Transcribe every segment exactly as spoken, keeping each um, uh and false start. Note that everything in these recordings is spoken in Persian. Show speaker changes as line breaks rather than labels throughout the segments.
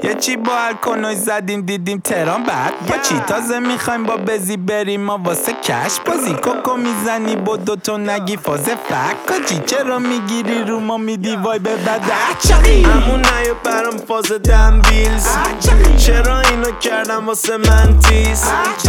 یه چی با الکنوی زدیم دیدیم تهران بعد با چی تازه میخوایم با بزی بریم ما واسه کش بازی کوکو میزنی با دوتو نگی فاز فکاجی چرا میگیری رو ما میدی وای به بده چقی
همون نیو برام فاز دم ویلز چرا اینو کردم واسه من تیز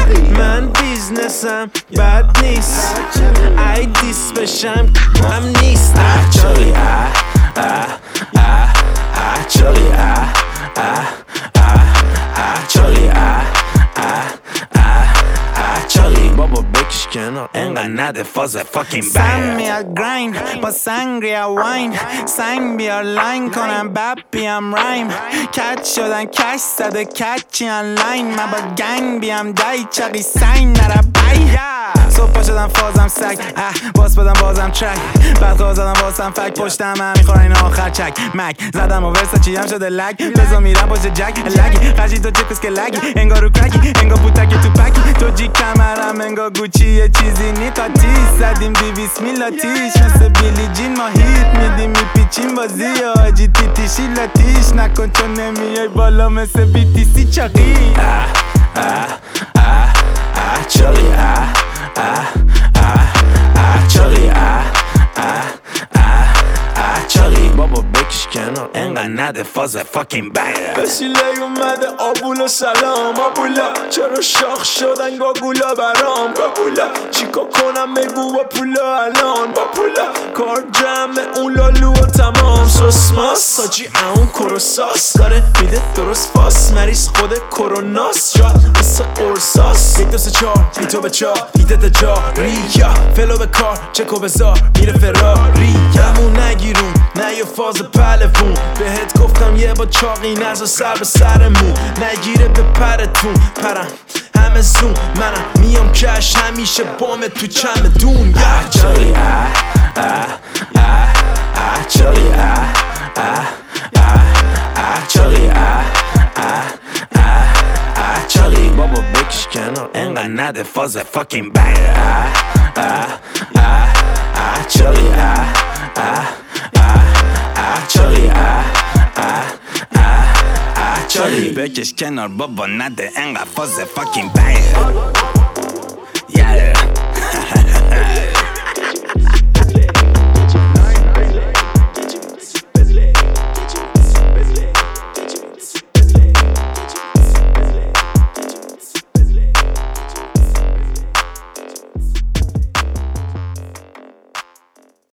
من بیزنسم بد نیست ای دیس بشم هم نیست
چالی اه اه اه اه چالی اه اه اه اه چالی اه اه اه اه چالی بابا بکش کنار انقدر نده فاز فاکین بنگ سم میاد گراین با سنگریا واین سنگ بیار لاین کنم بب بیام رایم کچ شدن کش زده کچی آنلاین من با گنگ بیام دای چقی سنگ نره بای صبح پا شدم فازم سگ اه باز بدم بازم ترک بعد خواه زدم بازم فک پشتم هم میخورن این آخر چک مک زدم و ورسا چی هم شده لگ بزا میرم پشت جک لگی خشی تو چکوز که لگی انگار رو کرکی انگار بوتکی تو پکی تو جی کمرم انگار گوچی یه چیزی نی تا تیز زدیم دیویس میلاتیش مثل بیلی جین ما هیت میدیم میپیچیم بازی آجی تیتیشی لاتیش نکن چون نمیای بالا مثل بی تی سی چاقی اه اه اه اه چالی اه اه اه اه چالی اه اه اه اه چالی بابا بکش کنار انقدر نده فاز فاکین بنگ
وسیله اومده آبولا سلام آبولا چرا شاخ شدن گاگولا برام گاگولا چیکا کنم بگو با پولا الان با پولا کار جمع اون لالو و تمام سوسماس ساجی اون کروساس داره میده درست فاس مریض خود کروناس شاد مثل ارساس یک دو سه چار بی تو به چار بیده ده جا ریا فلو به کار چکو بزار میره فراری همون نگیرون نه یه فاز پلفون بهت گفتم یه با چاقی نزا سر به سرمون نگیره به پرتون پرم همه زون منم میام کش همیشه بام تو چمدون
اه چالی اه اه اه اه چالی اه اه اه اه چالی اه اه اه اه چالی بابا بکش کنار انقدر نده فاز فاکین بنگ اه اه اه اه چالی اه اه اه اه چالی اه اه اه اه چالی بکش کنار بابا نده انقدر فاز فاکین بنگ